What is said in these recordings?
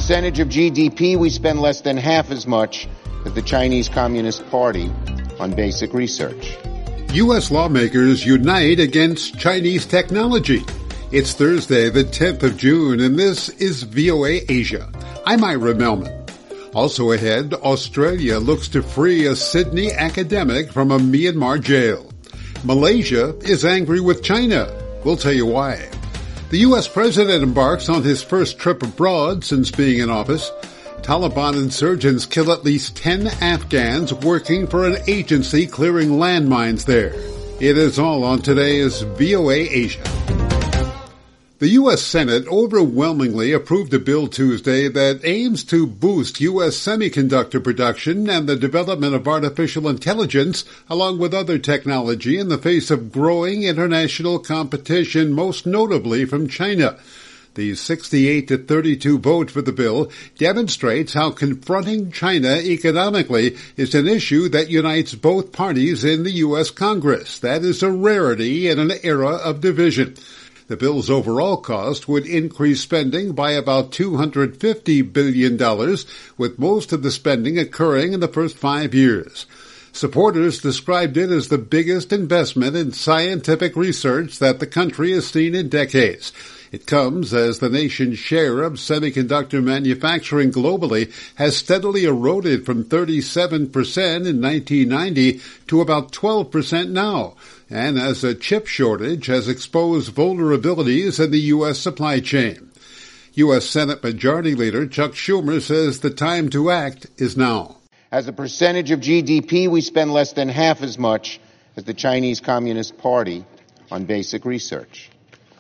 percentage of GDP, we spend less than half as much as the Chinese Communist Party on basic research. U.S. lawmakers unite against Chinese technology. It's Thursday, the 10th of June, and this is VOA Asia. I'm Ira Melman. Also ahead, Australia looks to free a Sydney academic from a Myanmar jail. Malaysia is angry with China. We'll tell you why. The U.S. president embarks on his first trip abroad since being in office. Taliban insurgents kill at least 10 Afghans working for an agency clearing landmines there. It is all on today's VOA Asia. The U.S. Senate overwhelmingly approved a bill Tuesday that aims to boost U.S. semiconductor production and the development of artificial intelligence, along with other technology, in the face of growing international competition, most notably from China. The 68-32 vote for the bill demonstrates how confronting China economically is an issue that unites both parties in the U.S. Congress. That is a rarity in an era of division. The bill's overall cost would increase spending by about $250 billion, with most of the spending occurring in the first 5 years. Supporters described it as the biggest investment in scientific research that the country has seen in decades. It comes as the nation's share of semiconductor manufacturing globally has steadily eroded from 37% in 1990 to about 12% now, and as a chip shortage has exposed vulnerabilities in the U.S. supply chain. U.S. Senate Majority Leader Chuck Schumer says the time to act is now. As a percentage of GDP, we spend less than half as much as the Chinese Communist Party on basic research.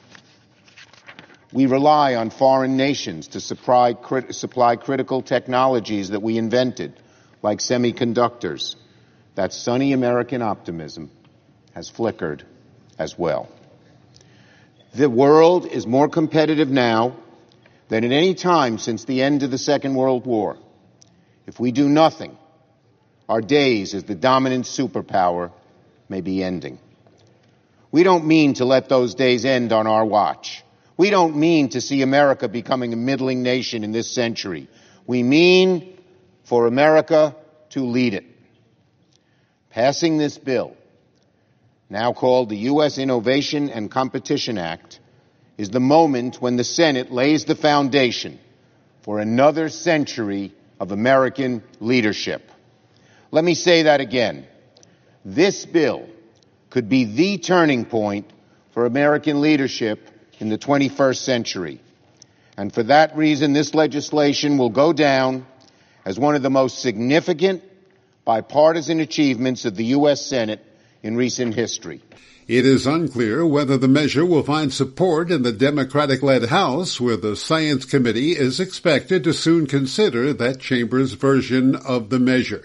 We rely on foreign nations to supply critical technologies that we invented, like semiconductors. That sunny American optimism has flickered as well. The world is more competitive now than at any time since the end of the Second World War. If we do nothing, our days as the dominant superpower may be ending. We don't mean to let those days end on our watch. We don't mean to see America becoming a middling nation in this century. We mean for America to lead it. Passing this bill, now called the U.S. Innovation and Competition Act, is the moment when the Senate lays the foundation for another century of American leadership. Let me say that again. This bill could be the turning point for American leadership in the 21st century. And for that reason, this legislation will go down as one of the most significant bipartisan achievements of the U.S. Senate in recent history. It is unclear whether the measure will find support in the Democratic-led House, where the Science Committee is expected to soon consider that chamber's version of the measure.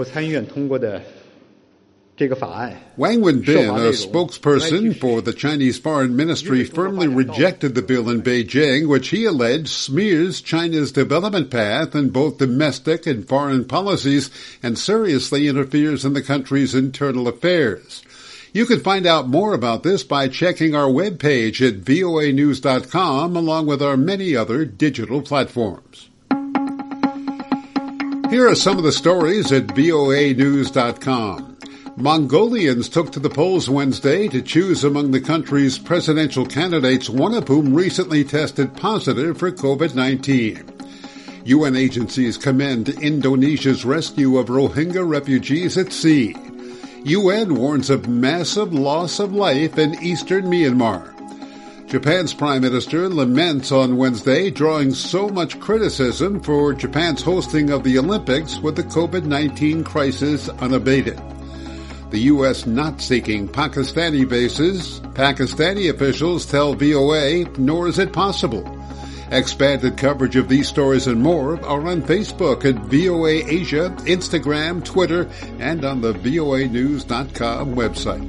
Wang Wenbin, a spokesperson for the Chinese Foreign Ministry, firmly rejected the bill in Beijing, which he alleged smears China's development path in both domestic and foreign policies and seriously interferes in the country's internal affairs. You can find out more about this by checking our webpage at voanews.com, along with our many other digital platforms. Here are some of the stories at voanews.com. Mongolians took to the polls Wednesday to choose among the country's presidential candidates, one of whom recently tested positive for COVID-19. UN agencies commend Indonesia's rescue of Rohingya refugees at sea. UN warns of massive loss of life in eastern Myanmar. Japan's Prime Minister laments on Wednesday, drawing so much criticism for Japan's hosting of the Olympics with the COVID-19 crisis unabated. The U.S. not seeking Pakistani bases, Pakistani officials tell VOA, nor is it possible. Expanded coverage of these stories and more are on Facebook at VOA Asia, Instagram, Twitter, and on the voanews.com website.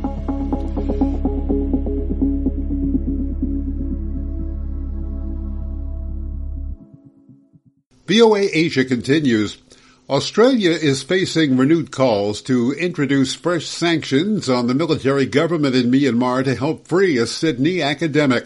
VOA Asia continues. Australia is facing renewed calls to introduce fresh sanctions on the military government in Myanmar to help free a Sydney academic.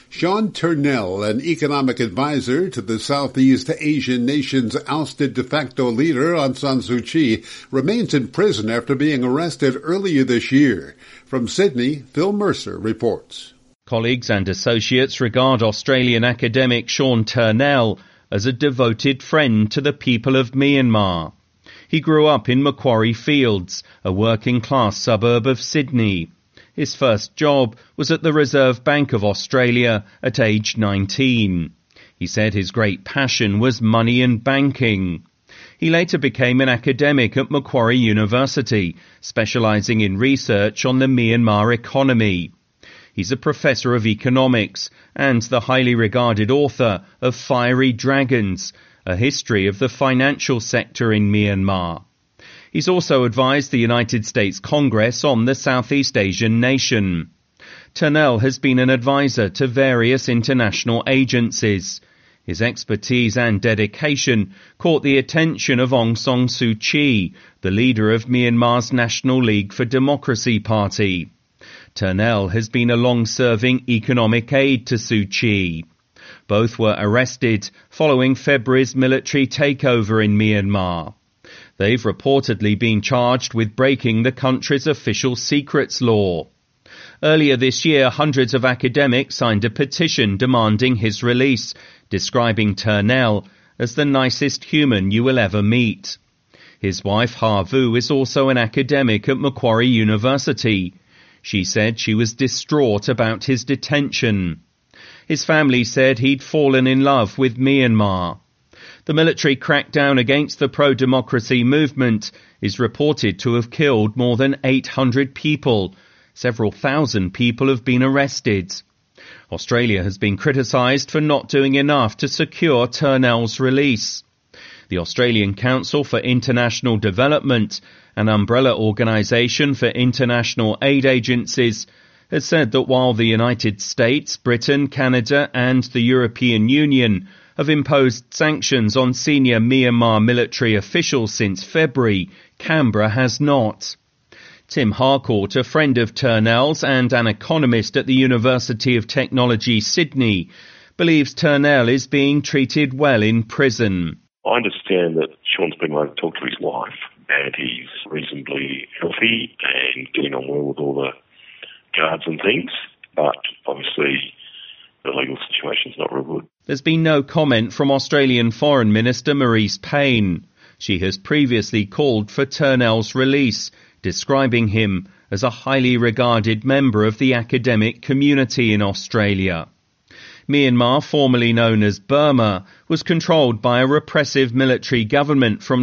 Sean Turnell, an economic advisor to the Southeast Asian nation's ousted de facto leader Aung San Suu Kyi, remains in prison after being arrested earlier this year. From Sydney, Phil Mercer reports. Colleagues and associates regard Australian academic Sean Turnell as a devoted friend to the people of Myanmar. He grew up in Macquarie Fields, a working-class suburb of Sydney. His first job was at the Reserve Bank of Australia at age 19. He said his great passion was money and banking. He later became an academic at Macquarie University, specialising in research on the Myanmar economy. He's a professor of economics and the highly regarded author of Fiery Dragons, a history of the financial sector in Myanmar. He's also advised the United States Congress on the Southeast Asian nation. Turnell has been an advisor to various international agencies. His expertise and dedication caught the attention of Aung San Suu Kyi, the leader of Myanmar's National League for Democracy party. Turnell has been a long-serving economic aide to Suu Kyi. Both were arrested following February's military takeover in Myanmar. They've reportedly been charged with breaking the country's official secrets law. Earlier this year, hundreds of academics signed a petition demanding his release, describing Turnell as the nicest human you will ever meet. His wife, Ha Vu, is also an academic at Macquarie University. She said she was distraught about his detention. His family said he'd fallen in love with Myanmar. The military crackdown against the pro-democracy movement is reported to have killed more than 800 people. Several thousand people have been arrested. Australia has been criticised for not doing enough to secure Turnell's release. The Australian Council for International Development, an umbrella organisation for international aid agencies, has said that while the United States, Britain, Canada and the European Union have imposed sanctions on senior Myanmar military officials since February, Canberra has not. Tim Harcourt, a friend of Turnell's and an economist at the University of Technology, Sydney, believes Turnell is being treated well in prison. I understand that Sean's been able to talk to his wife and he's reasonably healthy and getting on well with all the guards and things, but obviously the legal situation's not real good. There's been no comment from Australian Foreign Minister Marise Payne. She has previously called for Turnell's release, describing him as a highly regarded member of the academic community in Australia. Myanmar, formerly known as Burma, was controlled by a repressive military government from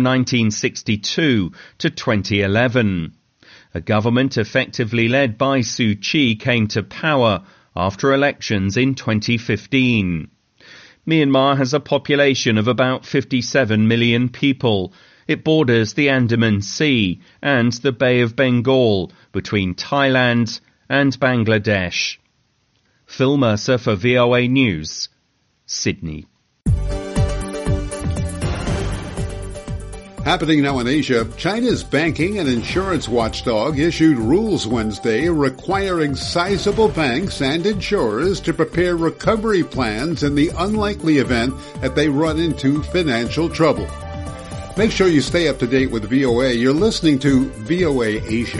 1962 to 2011. A government effectively led by Suu Kyi came to power after elections in 2015. Myanmar has a population of about 57 million people. It borders the Andaman Sea and the Bay of Bengal between Thailand and Bangladesh. Phil Mercer for VOA News, Sydney. Happening now in Asia, China's banking and insurance watchdog issued rules Wednesday requiring sizable banks and insurers to prepare recovery plans in the unlikely event that they run into financial trouble. Make sure you stay up to date with VOA. You're listening to VOA Asia.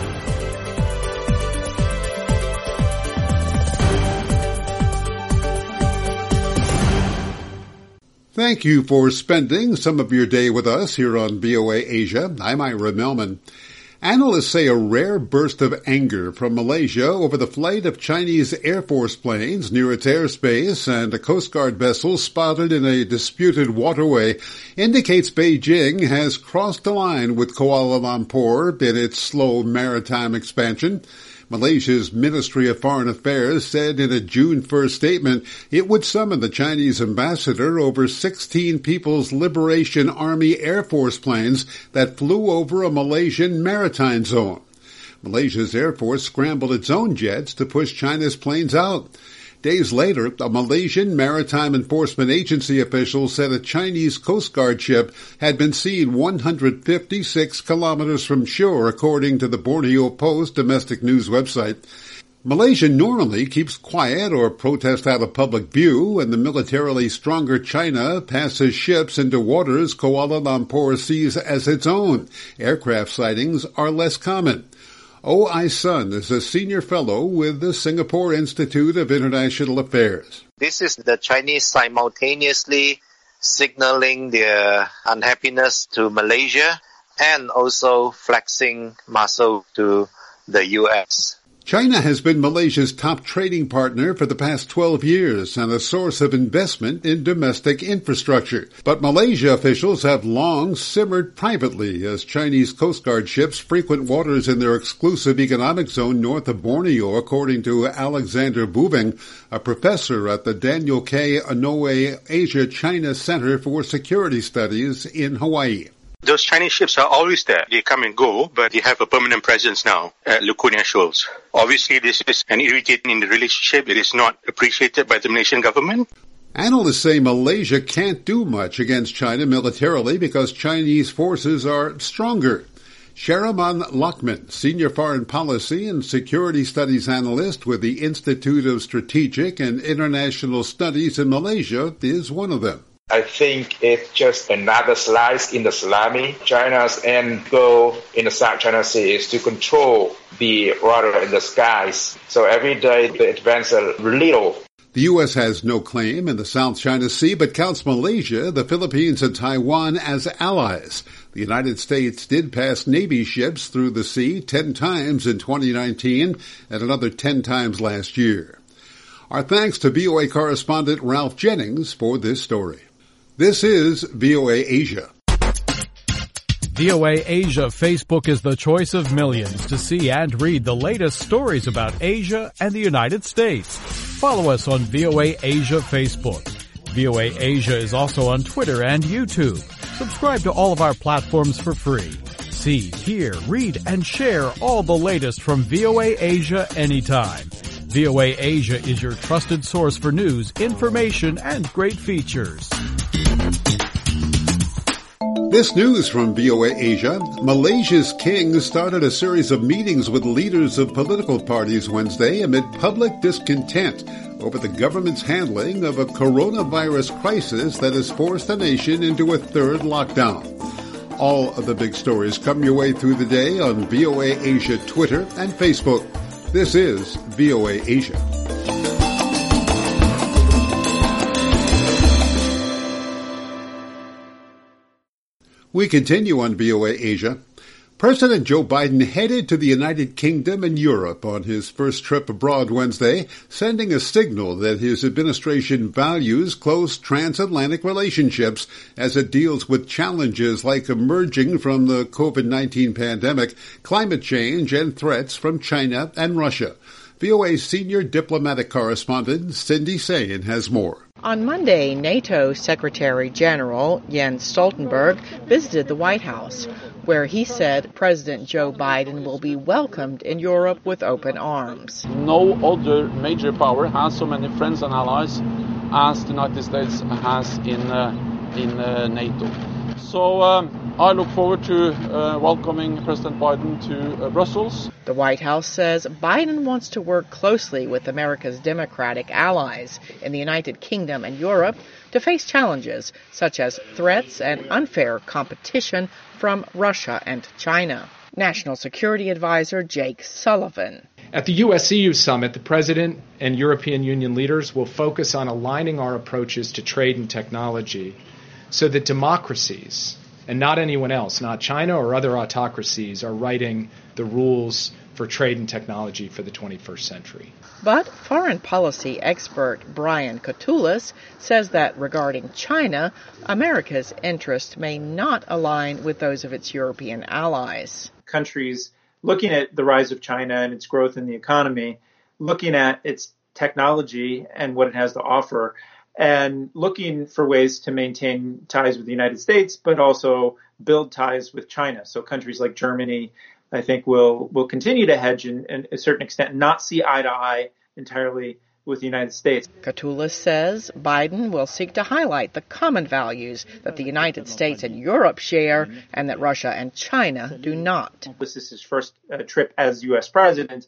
Thank you for spending some of your day with us here on VOA Asia. I'm Ira Melman. Analysts say a rare burst of anger from Malaysia over the flight of Chinese Air Force planes near its airspace and a Coast Guard vessel spotted in a disputed waterway indicates Beijing has crossed the line with Kuala Lumpur in its slow maritime expansion. Malaysia's Ministry of Foreign Affairs said in a June 1st statement it would summon the Chinese ambassador over 16 People's Liberation Army Air Force planes that flew over a Malaysian maritime zone. Malaysia's Air Force scrambled its own jets to push China's planes out. Days later, a Malaysian Maritime Enforcement Agency official said a Chinese Coast Guard ship had been seen 156 kilometers from shore, according to the Borneo Post domestic news website. Malaysia normally keeps quiet or protests out of public view when the militarily stronger China passes ships into waters Kuala Lumpur sees as its own. Aircraft sightings are less common. Oh Ai-sun is a senior fellow with the Singapore Institute of International Affairs. This is the Chinese simultaneously signaling their unhappiness to Malaysia and also flexing muscle to the U.S. China has been Malaysia's top trading partner for the past 12 years and a source of investment in domestic infrastructure. But Malaysia officials have long simmered privately as Chinese Coast Guard ships frequent waters in their exclusive economic zone north of Borneo, according to Alexander Buving, a professor at the Daniel K. Inouye Asia-China Center for Security Studies in Hawaii. Those Chinese ships are always there. They come and go, but they have a permanent presence now at Laconia Shoals. Obviously, this is an irritating in the relationship. It is not appreciated by the Malaysian government. Analysts say Malaysia can't do much against China militarily because Chinese forces are stronger. Sharaman Lakman, Senior Foreign Policy and Security Studies Analyst with the Institute of Strategic and International Studies in Malaysia, is one of them. I think it's just another slice in the salami. China's end goal in the South China Sea is to control the water in the skies. So every day they advance a little. The U.S. has no claim in the South China Sea, but counts Malaysia, the Philippines, and Taiwan as allies. The United States did pass Navy ships through the sea 10 times in 2019 and another 10 times last year. Our thanks to VOA correspondent Ralph Jennings for this story. This is VOA Asia. VOA Asia Facebook is the choice of millions to see and read the latest stories about Asia and the United States. Follow us on VOA Asia Facebook. VOA Asia is also on Twitter and YouTube. Subscribe to all of our platforms for free. See, hear, read, and share all the latest from VOA Asia anytime. VOA Asia is your trusted source for news, information, and great features. This news from VOA Asia: Malaysia's king started a series of meetings with leaders of political parties Wednesday amid public discontent over the government's handling of a coronavirus crisis that has forced the nation into a third lockdown. All of the big stories come your way through the day on VOA Asia Twitter and Facebook. This is VOA Asia. We continue on VOA Asia. President Joe Biden headed to the United Kingdom and Europe on his first trip abroad Wednesday, sending a signal that his administration values close transatlantic relationships as it deals with challenges like emerging from the COVID-19 pandemic, climate change, and threats from China and Russia. VOA's senior diplomatic correspondent Cindy Sain has more. On Monday, NATO Secretary General Jens Stoltenberg visited the White House, where he said President Joe Biden will be welcomed in Europe with open arms. No other major power has so many friends and allies as the United States has in NATO. So I look forward to welcoming President Biden to Brussels. The White House says Biden wants to work closely with America's Democratic allies in the United Kingdom and Europe to face challenges such as threats and unfair competition from Russia and China. National Security Advisor Jake Sullivan. At the US-EU summit, the President and European Union leaders will focus on aligning our approaches to trade and technology so that democracies, and not anyone else, not China or other autocracies, are writing the rules for trade and technology for the 21st century. But foreign policy expert Brian Katulis says that regarding China, America's interests may not align with those of its European allies. Countries looking at the rise of China and its growth in the economy, looking at its technology and what it has to offer, and looking for ways to maintain ties with the United States, but also build ties with China. So countries like Germany, I think, will continue to hedge in a certain extent, not see eye to eye entirely with the United States. Katulis says Biden will seek to highlight the common values that the United States and Europe share and that Russia and China do not. This is his first trip as U.S. president,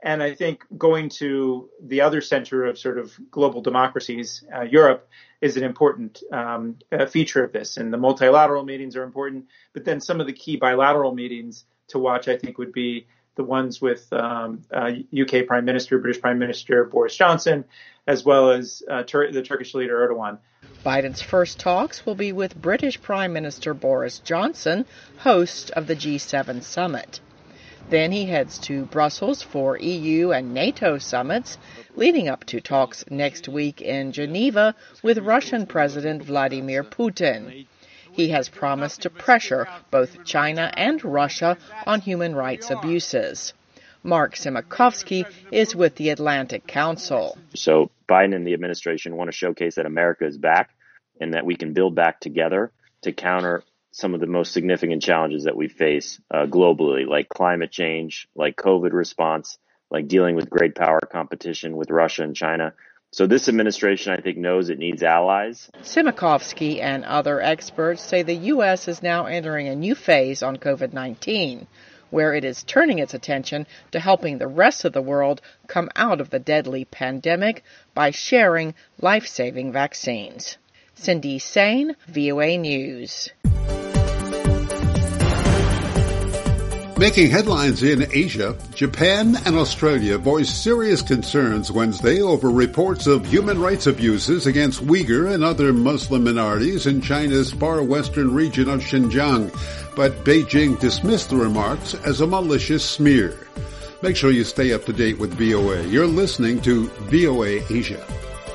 And I think going to the other center of sort of global democracies, Europe, is an important feature of this. And the multilateral meetings are important. But then some of the key bilateral meetings to watch, I think, would be the ones with UK Prime Minister, British Prime Minister Boris Johnson, as well as the Turkish leader Erdogan. Biden's first talks will be with British Prime Minister Boris Johnson, host of the G7 summit. Then he heads to Brussels for EU and NATO summits, leading up to talks next week in Geneva with Russian President Vladimir Putin. He has promised to pressure both China and Russia on human rights abuses. Mark Simakovsky is with the Atlantic Council. So Biden and the administration want to showcase that America is back and that we can build back together to counter some of the most significant challenges that we face globally, like climate change, like COVID response, like dealing with great power competition with Russia and China. So this administration, I think, knows it needs allies. Simakovsky and other experts say the U.S. is now entering a new phase on COVID-19, where it is turning its attention to helping the rest of the world come out of the deadly pandemic by sharing life-saving vaccines. Cindy Sain, VOA News. Making headlines in Asia, Japan and Australia voiced serious concerns Wednesday over reports of human rights abuses against Uyghur and other Muslim minorities in China's far western region of Xinjiang, but Beijing dismissed the remarks as a malicious smear. Make sure you stay up to date with VOA. You're listening to VOA Asia.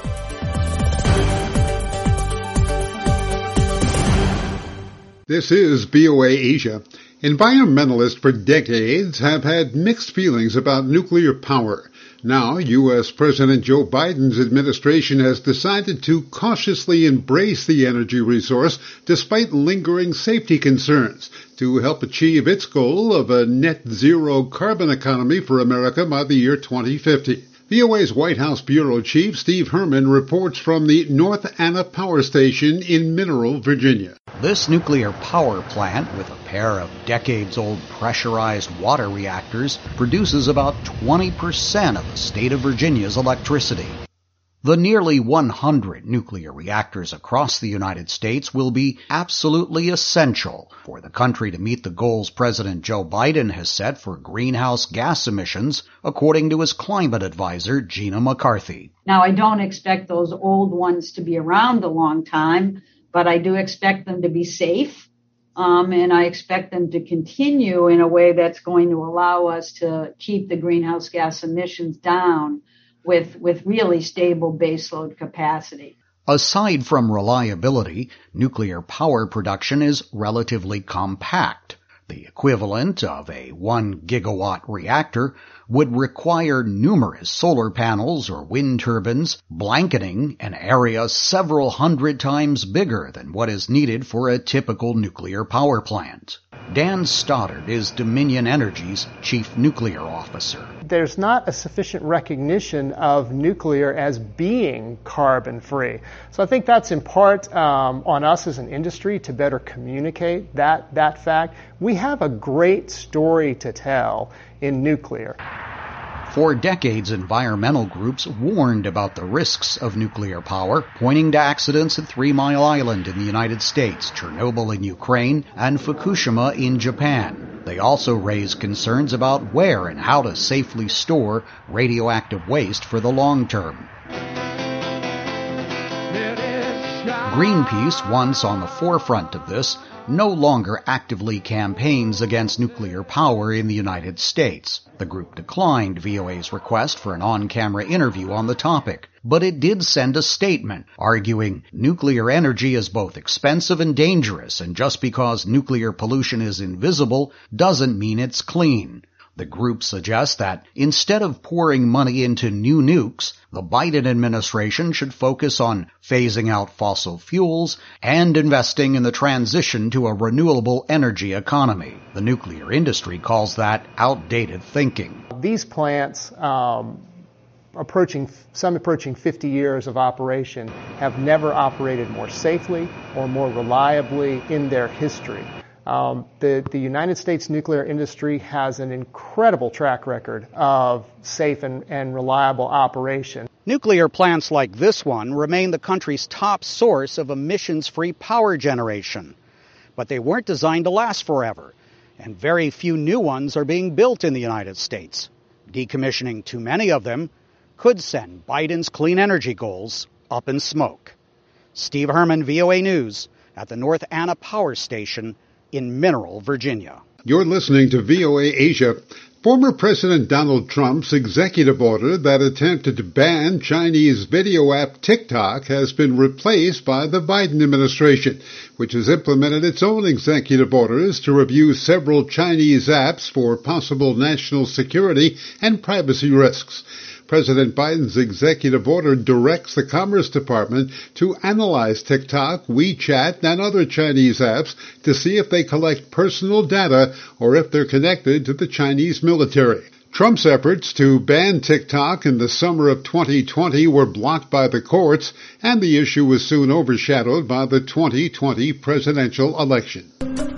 This is VOA Asia. Environmentalists for decades have had mixed feelings about nuclear power. Now, U.S. President Joe Biden's administration has decided to cautiously embrace the energy resource despite lingering safety concerns to help achieve its goal of a net zero carbon economy for America by the year 2050. VOA's White House Bureau Chief Steve Herman reports from the North Anna Power Station in Mineral, Virginia. This nuclear power plant, with a pair of decades-old pressurized water reactors, produces about 20% of the state of Virginia's electricity. The nearly 100 nuclear reactors across the United States will be absolutely essential for the country to meet the goals President Joe Biden has set for greenhouse gas emissions, according to his climate advisor, Gina McCarthy. Now, I don't expect those old ones to be around a long time, but I do expect them to be safe, and I expect them to continue in a way that's going to allow us to keep the greenhouse gas emissions down with really stable baseload capacity. Aside from reliability, nuclear power production is relatively compact. The equivalent of a 1 gigawatt reactor would require numerous solar panels or wind turbines, blanketing an area several hundred times bigger than what is needed for a typical nuclear power plant. Dan Stoddard is Dominion Energy's chief nuclear officer. There's not a sufficient recognition of nuclear as being carbon-free. So I think that's in part on us as an industry to better communicate that fact. We have a great story to tell in nuclear. For decades, environmental groups warned about the risks of nuclear power, pointing to accidents at 3 Mile Island in the United States, Chernobyl in Ukraine, and Fukushima in Japan. They also raised concerns about where and how to safely store radioactive waste for the long term. Greenpeace, once on the forefront of this, no longer actively campaigns against nuclear power in the United States. The group declined VOA's request for an on-camera interview on the topic, but it did send a statement arguing nuclear energy is both expensive and dangerous, and just because nuclear pollution is invisible doesn't mean it's clean. The group suggests that instead of pouring money into new nukes, the Biden administration should focus on phasing out fossil fuels and investing in the transition to a renewable energy economy. The nuclear industry calls that outdated thinking. These plants, approaching 50 years of operation, have never operated more safely or more reliably in their history. The United States nuclear industry has an incredible track record of safe and reliable operation. Nuclear plants like this one remain the country's top source of emissions-free power generation. But they weren't designed to last forever, and very few new ones are being built in the United States. Decommissioning too many of them could send Biden's clean energy goals up in smoke. Steve Herman, VOA News, at the North Anna Power Station in Mineral, Virginia. You're listening to VOA Asia. Former President Donald Trump's executive order that attempted to ban Chinese video app TikTok has been replaced by the Biden administration, which has implemented its own executive orders to review several Chinese apps for possible national security and privacy risks. President Biden's executive order directs the Commerce Department to analyze TikTok, WeChat, and other Chinese apps to see if they collect personal data or if they're connected to the Chinese military. Trump's efforts to ban TikTok in the summer of 2020 were blocked by the courts, and the issue was soon overshadowed by the 2020 presidential election.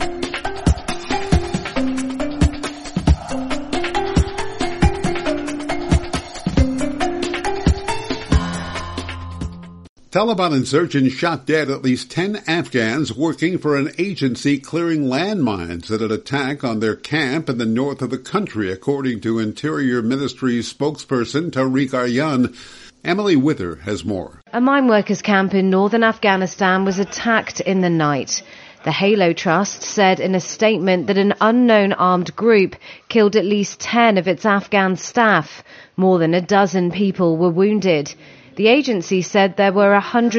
Taliban insurgents shot dead at least 10 Afghans working for an agency clearing landmines at an attack on their camp in the north of the country, according to Interior Ministry spokesperson Tariq Aryan. Emily Wither has more. A mine workers camp in northern Afghanistan was attacked in the night. The Halo Trust said in a statement that an unknown armed group killed at least 10 of its Afghan staff. More than a dozen people were wounded. The agency said there were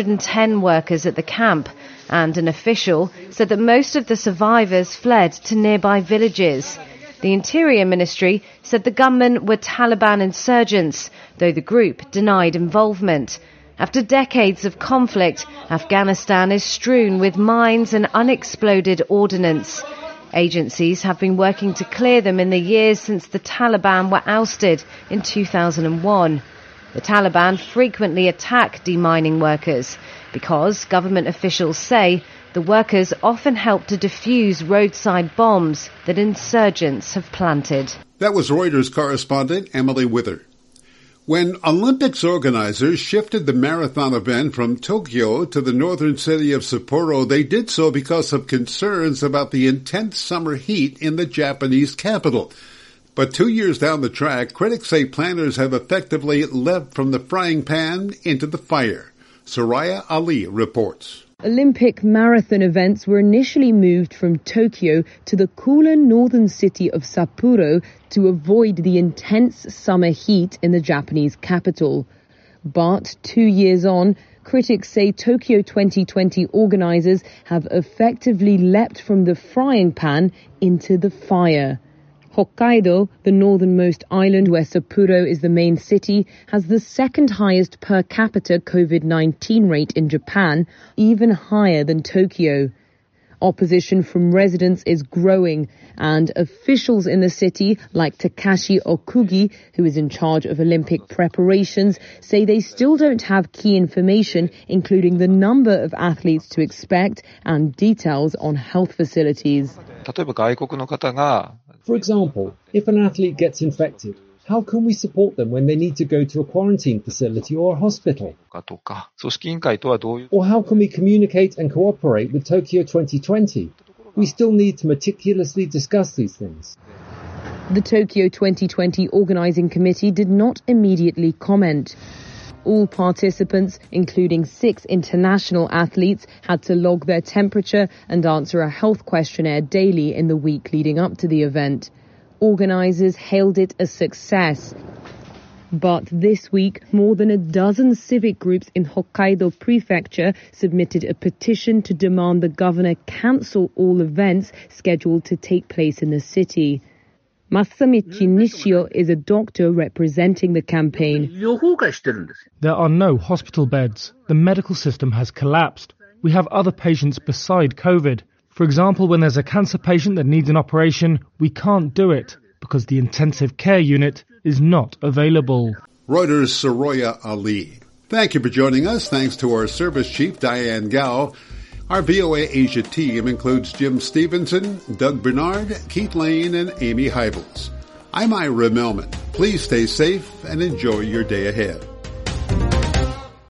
110 workers at the camp, and an official said that most of the survivors fled to nearby villages. The Interior Ministry said the gunmen were Taliban insurgents, though the group denied involvement. After decades of conflict, Afghanistan is strewn with mines and unexploded ordnance. Agencies have been working to clear them in the years since the Taliban were ousted in 2001. The Taliban frequently attack demining workers because government officials say the workers often help to defuse roadside bombs that insurgents have planted. That was Reuters correspondent Emily Wither. When Olympics organizers shifted the marathon event from Tokyo to the northern city of Sapporo, they did so because of concerns about the intense summer heat in the Japanese capital. But 2 years down the track, critics say planners have effectively leapt from the frying pan into the fire. Soraya Ali reports. Olympic marathon events were initially moved from Tokyo to the cooler northern city of Sapporo to avoid the intense summer heat in the Japanese capital. But 2 years on, critics say Tokyo 2020 organizers have effectively leapt from the frying pan into the fire. Hokkaido, the northernmost island where Sapporo is the main city, has the second highest per capita COVID-19 rate in Japan, even higher than Tokyo. Opposition from residents is growing, and officials in the city, like Takashi Okugi, who is in charge of Olympic preparations, say they still don't have key information, including the number of athletes to expect and details on health facilities. For example, if an athlete gets infected, how can we support them when they need to go to a quarantine facility or a hospital? Or how can we communicate and cooperate with Tokyo 2020? We still need to meticulously discuss these things. The Tokyo 2020 organizing committee did not immediately comment. All participants, including 6 international athletes, had to log their temperature and answer a health questionnaire daily in the week leading up to the event. Organizers hailed it a success. But this week, more than a dozen civic groups in Hokkaido Prefecture submitted a petition to demand the governor cancel all events scheduled to take place in the city. Masamichi Nishio is a doctor representing the campaign. There are no hospital beds. The medical system has collapsed. We have other patients beside COVID. For example, when there's a cancer patient that needs an operation, we can't do it because the intensive care unit is not available. Reuters' Soraya Ali. Thank you for joining us. Thanks to our service chief, Diane Gao. Our VOA Asia team includes Jim Stevenson, Doug Bernard, Keith Lane, and Amy Heibels. I'm Ira Melman. Please stay safe and enjoy your day ahead.